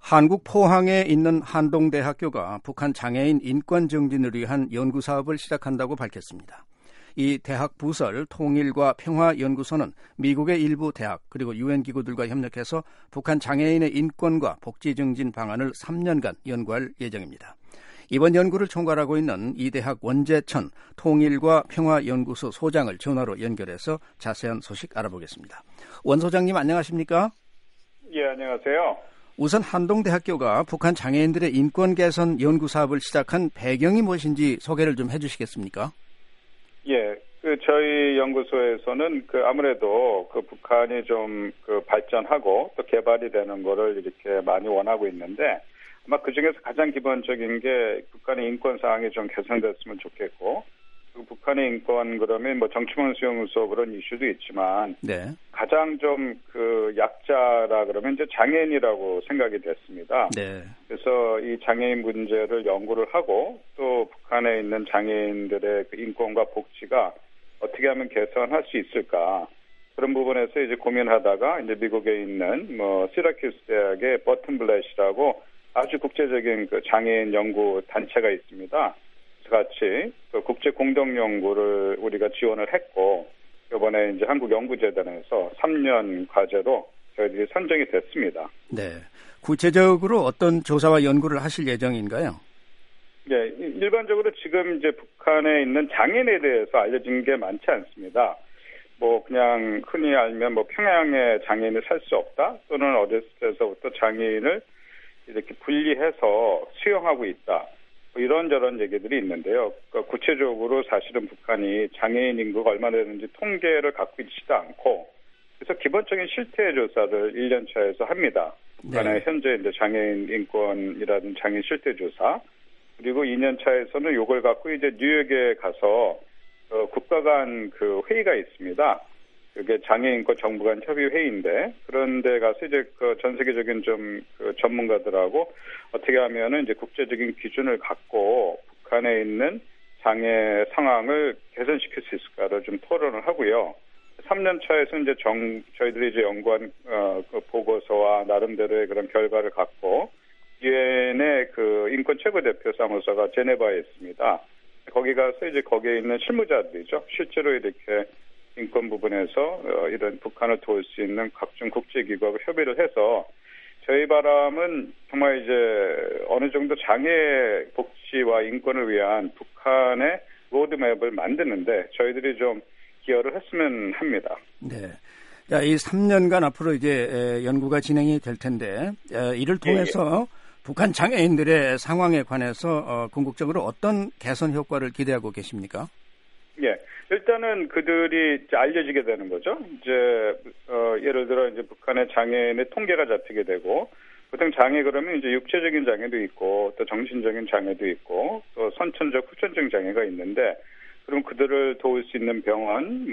한국 포항에 있는 한동대학교가 북한 장애인 인권 증진을 위한 연구 사업을 시작한다고 밝혔습니다. 이 대학 부설 통일과 평화연구소는 미국의 일부 대학 그리고 유엔 기구들과 협력해서 북한 장애인의 인권과 복지 증진 방안을 3년간 연구할 예정입니다. 이번 연구를 총괄하고 있는 이 대학 원재천 통일과 평화연구소 소장을 전화로 연결해서 자세한 소식 알아보겠습니다. 원 소장님 안녕하십니까? 예, 안녕하세요. 우선 한동대학교가 북한 장애인들의 인권 개선 연구 사업을 시작한 배경이 무엇인지 소개를 좀 해주시겠습니까? 예, 저희 연구소에서는 아무래도 북한이 좀 발전하고 또 개발이 되는 거를 이렇게 많이 원하고 있는데 아마 그 중에서 가장 기본적인 게 북한의 인권 사항이 좀 개선됐으면 좋겠고 북한의 인권 그러면 정치문 수용 수업 그런 이슈도 있지만 네. 가장 좀 약자라 그러면 이제 장애인이라고 생각이 됐습니다. 네. 그래서 이 장애인 문제를 연구를 하고 또 북한에 있는 장애인들의 인권과 복지가 어떻게 하면 개선할 수 있을까 그런 부분에서 이제 고민하다가 이제 미국에 있는 시라큐스 대학의 버튼블렛이라고 아주 국제적인 장애인 연구 단체가 있습니다. 같이 국제 공동 연구를 우리가 지원을 했고 이번에 이제 한국연구재단에서 3년 과제로 저희들이 선정이 됐습니다. 네, 구체적으로 어떤 조사와 연구를 하실 예정인가요? 네, 일반적으로 지금 이제 북한에 있는 장애인에 대해서 알려진 게 많지 않습니다. 그냥 흔히 알면 평양에 장애인을 살 수 없다 또는 어렸을 때서부터 장애인을 이렇게 분리해서 수용하고 있다. 이런저런 얘기들이 있는데요. 구체적으로 사실은 북한이 장애인 인구가 얼마나 되는지 통계를 갖고 있지도 않고 그래서 기본적인 실태 조사를 1년 차에서 합니다. 북한의 현재 이제 장애인 인권이라든 장애인 실태 조사 그리고 2년 차에서는 이걸 갖고 이제 뉴욕에 가서 국가 간 회의가 있습니다. 그게 장애인권 정부 간 협의 회의인데 그런데 가서 이제 전 세계적인 좀 전문가들하고 어떻게 하면은 이제 국제적인 기준을 갖고 북한에 있는 장애 상황을 개선시킬 수 있을까를 좀 토론을 하고요. 3년 차에서 이제 저희들이 이제 연구한 보고서와 나름대로의 그런 결과를 갖고 유엔의 인권 최고 대표 사무소가 제네바에 있습니다. 거기 가서 이제 거기에 있는 실무자들이죠. 실제로 이렇게 인권 부분에서 이런 북한을 도울 수 있는 각종 국제기구하고 협의를 해서 저희 바람은 정말 이제 어느 정도 장애 복지와 인권을 위한 북한의 로드맵을 만드는데 저희들이 좀 기여를 했으면 합니다. 네. 자, 이 3년간 앞으로 이제 연구가 진행이 될 텐데 이를 통해서 북한 장애인들의 상황에 관해서 궁극적으로 어떤 개선 효과를 기대하고 계십니까? 예. 일단은 그들이 이제 알려지게 되는 거죠. 이제, 예를 들어 이제 북한의 장애인의 통계가 잡히게 되고, 보통 장애 그러면 이제 육체적인 장애도 있고, 또 정신적인 장애도 있고, 또 선천적, 후천적 장애가 있는데, 그럼 그들을 도울 수 있는 병원,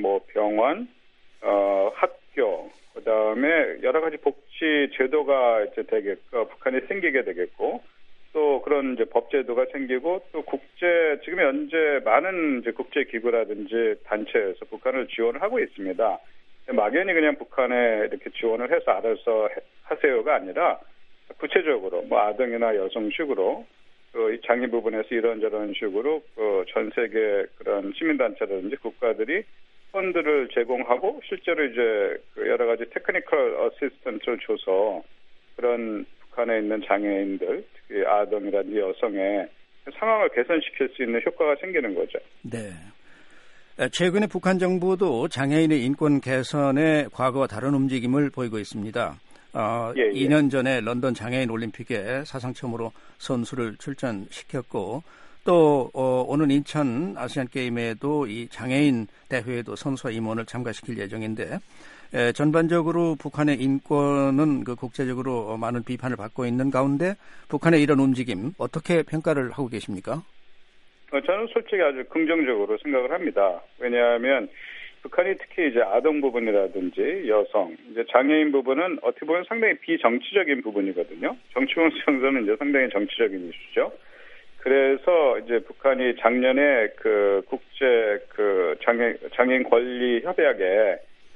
학교, 그 다음에 여러 가지 복지 제도가 이제 북한에 생기게 되겠고, 또 그런 이제 법제도가 생기고 또 지금 현재 많은 이제 국제기구라든지 단체에서 북한을 지원을 하고 있습니다. 막연히 그냥 북한에 이렇게 지원을 해서 알아서 하세요가 아니라 구체적으로 아동이나 여성식으로 이 장애 부분에서 이런저런 식으로 전 세계 그런 시민단체라든지 국가들이 펀드를 제공하고 실제로 이제 여러 가지 테크니컬 어시스턴트를 줘서 그런 북한에 있는 장애인들, 특히 아동이라든지 여성의 상황을 개선시킬 수 있는 효과가 생기는 거죠. 네. 최근에 북한 정부도 장애인의 인권 개선에 과거와 다른 움직임을 보이고 있습니다. 2년 전에 런던 장애인 올림픽에 사상 처음으로 선수를 출전시켰고 또 오는 인천 아시안게임에도 이 장애인 대회에도 선수와 임원을 참가시킬 예정인데 전반적으로 북한의 인권은 국제적으로 많은 비판을 받고 있는 가운데 북한의 이런 움직임 어떻게 평가를 하고 계십니까? 저는 솔직히 아주 긍정적으로 생각을 합니다. 왜냐하면 북한이 특히 이제 아동 부분이라든지 여성, 이제 장애인 부분은 어떻게 보면 상당히 비정치적인 부분이거든요. 정치권 수용소는 이제 상당히 정치적인 이슈죠. 그래서 이제 북한이 작년에 국제 장애인 권리 협약에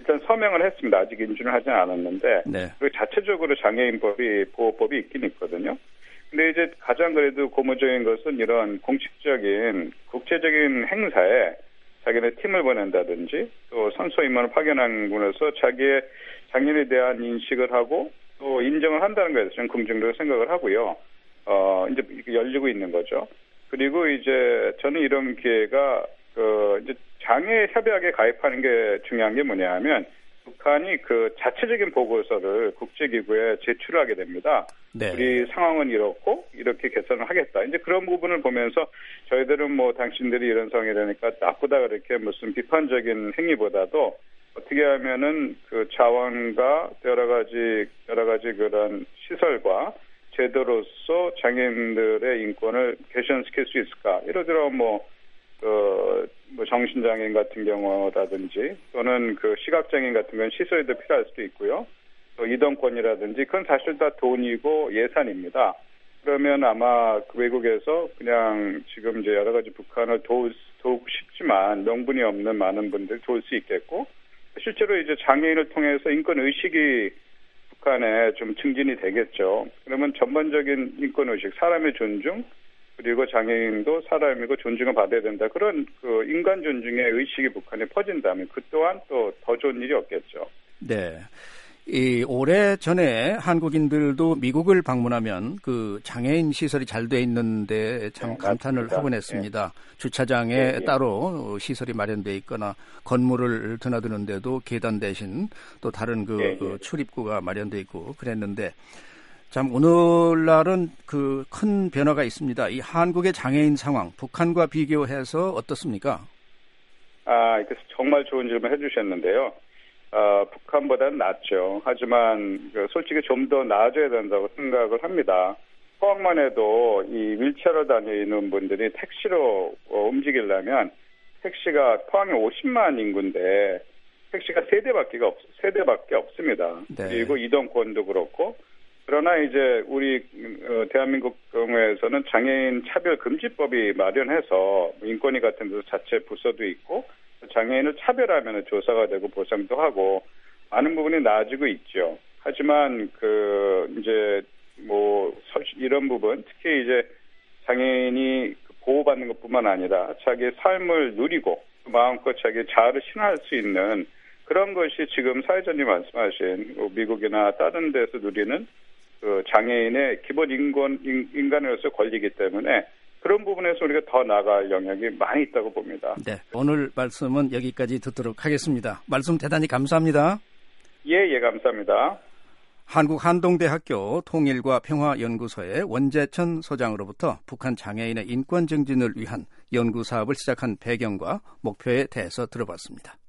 일단 서명을 했습니다. 아직 인준을 하진 않았는데 네. 그리고 자체적으로 장애인법이 보호법이 있긴 있거든요. 근데 이제 가장 그래도 고무적인 것은 이런 공식적인 국제적인 행사에 자기네 팀을 보낸다든지 또 선수 임원을 파견한 군에서 자기의 장애인에 대한 인식을 하고 또 인정을 한다는 것에서 저는 긍정적으로 생각을 하고요. 이제 열리고 있는 거죠. 그리고 이제 저는 이런 기회가 이제 장애 협약에 가입하는 게 중요한 게 뭐냐하면 북한이 그 자체적인 보고서를 국제기구에 제출하게 됩니다. 네. 우리 상황은 이렇고 이렇게 개선을 하겠다. 이제 그런 부분을 보면서 저희들은 뭐 당신들이 이런 상황이라니까 나쁘다 그렇게 무슨 비판적인 행위보다도 어떻게 하면은 그 자원과 여러 가지 그런 시설과 제도로서 장애인들의 인권을 개선시킬 수 있을까? 예를 들어 뭐 정신장애인 같은 경우라든지 또는 그 시각장애인 같은 건 시설이 더 필요할 수도 있고요. 또 이동권이라든지 그건 사실 다 돈이고 예산입니다. 그러면 아마 그 외국에서 그냥 지금 이제 여러 가지 북한을 도우고 싶지만 명분이 없는 많은 분들 도울 수 있겠고 실제로 이제 장애인을 통해서 인권 의식이 북한에 좀 증진이 되겠죠. 그러면 전반적인 인권 의식, 사람의 존중 그리고 장애인도 사람이고 존중을 받아야 된다. 그런 그 인간 존중의 의식이 북한에 퍼진다면 그 또한 또 더 좋은 일이 없겠죠. 네. 오래 전에 한국인들도 미국을 방문하면 그 장애인 시설이 잘 돼 있는데 참 감탄을 맞습니다. 하곤 했습니다. 네. 주차장에 따로 시설이 마련돼 있거나 건물을 드나드는데도 계단 대신 또 다른 그 출입구가 마련돼 있고 그랬는데 참 오늘날은 그 큰 변화가 있습니다. 이 한국의 장애인 상황 북한과 비교해서 어떻습니까? 정말 좋은 질문 해주셨는데요. 북한보다는 낫죠. 하지만 솔직히 좀 더 나아져야 된다고 생각을 합니다. 포항만 해도 이 휠체어로 다니는 분들이 택시로 움직이려면 택시가 포항에 50만 인구인데 택시가 3대밖에 없습니다. 네. 그리고 이동권도 그렇고 그러나 이제 우리 대한민국 경우에서는 장애인 차별 금지법이 마련해서 인권위 같은 데서 자체 부서도 있고 장애인을 차별하면 조사가 되고 보상도 하고 많은 부분이 나아지고 있죠. 하지만 이제 이런 부분 특히 이제 장애인이 보호받는 것뿐만 아니라 자기의 삶을 누리고 마음껏 자기의 자아를 실현할 수 있는 그런 것이 지금 사회자님 말씀하신 미국이나 다른 데서 누리는 그 장애인의 기본 인간으로서 권리이기 때문에 그런 부분에서 우리가 더 나아갈 영역이 많이 있다고 봅니다. 네, 오늘 말씀은 여기까지 듣도록 하겠습니다. 말씀 대단히 감사합니다. 예, 감사합니다. 한국한동대학교 통일과 평화연구소의 원재천 소장으로부터 북한 장애인의 인권 증진을 위한 연구 사업을 시작한 배경과 목표에 대해서 들어봤습니다.